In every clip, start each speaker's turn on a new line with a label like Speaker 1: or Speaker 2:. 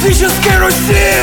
Speaker 1: языческой Руси.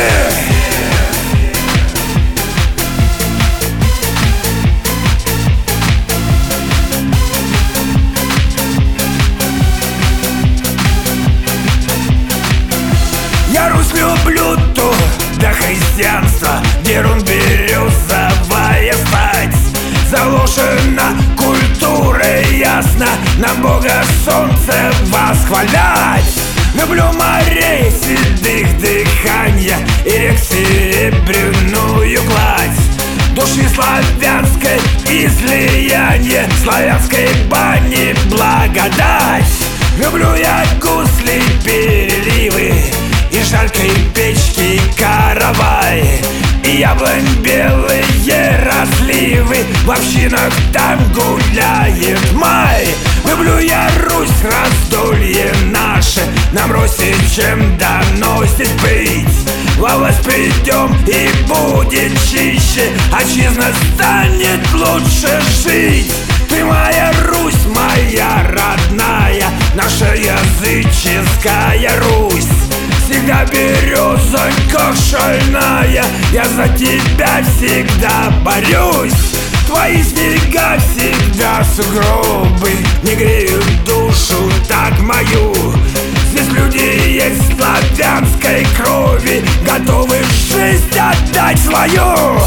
Speaker 1: Я Русь люблю ту, до христианства, где рун березовая стать. Заложена культурой ясно, на Бога солнце восхвалять. Люблю морей, седых дыханья и рек серебряную гладь. Души славянской излияние, славянской бани благодать. Люблю я гусли, переливы и жаркой печки каравай, и яблонь белые разливы, в общинах там гуляет май. Люблю я Русь, раздолье наше, нам Руси чем доносит быть. Во власть придем и будет чище, отчизна станет лучше жить. Ты моя Русь, моя родная, наша языческая Русь. Всегда березонька шальная, я за тебя всегда борюсь. Твои снега всегда сугробы не греют душу так мою. Здесь люди есть славянской крови, готовы жизнь отдать свою.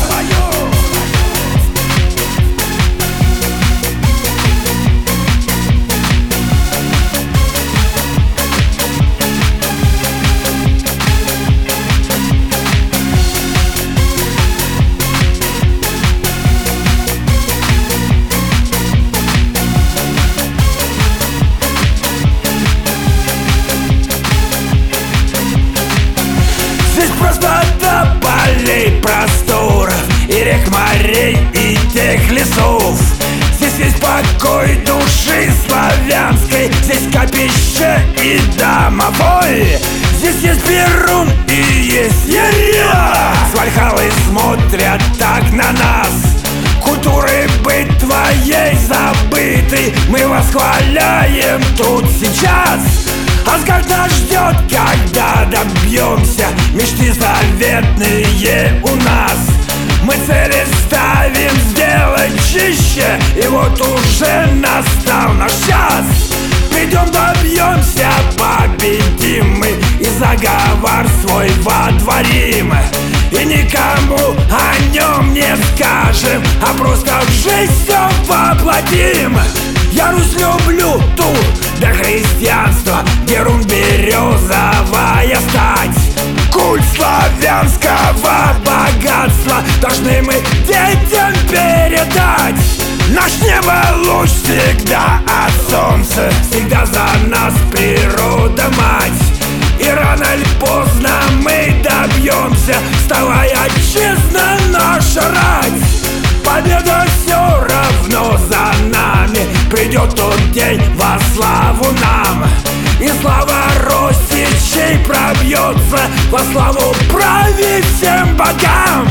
Speaker 1: Простота полей, просторов и рек, морей и тех лесов. Здесь есть покой души славянской, здесь капище и домовой. Здесь есть Перун и есть Ярила, с Вальхаллы смотрят так на нас. Культуры быть твоей забытой мы восхваляем тут сейчас. Асгард нас ждет, когда добьемся мечты заветные у нас. Мы цели ставим сделать чище, и вот уже настал наш час. Придем, добьемся, победим мы, и заговор свой водворим. И никому о нем не скажем, а просто в жизнь все воплотим. Я Русь люблю ту, до христианства, где рун березовая стать. Культ славянского богатства должны мы детям передать. Наш небо луч всегда от солнца, всегда за нас природа мать. И рано или поздно мы добьемся, вставай, отчизна наша рать. Победа все равно за нами, придет тот день во славу нам. И слава Росичей пробьется во славу править всем богам.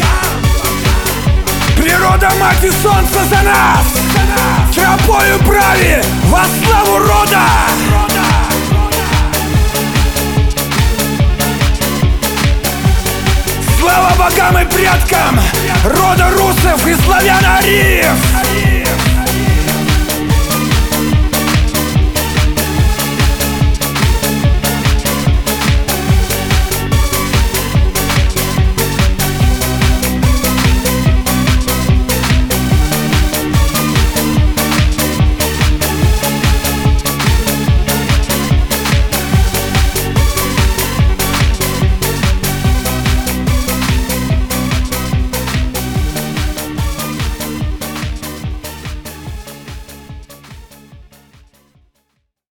Speaker 1: Природа, мать и солнце за нас, тропою прави во славу рода. Слава богам и предкам рода русов и славян.